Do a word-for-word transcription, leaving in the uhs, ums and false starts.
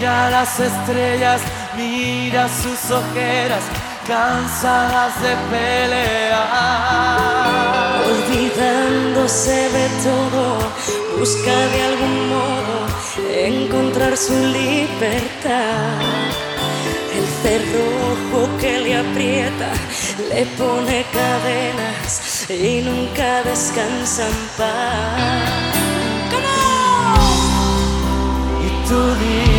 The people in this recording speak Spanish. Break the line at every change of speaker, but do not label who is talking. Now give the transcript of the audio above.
Mira las estrellas, mira sus ojeras, cansadas de pelear.
Olvidándose de todo, busca de algún modo encontrar su libertad. El cerrojo que le aprieta, le pone cadenas y nunca descansa en paz.
Y tú dices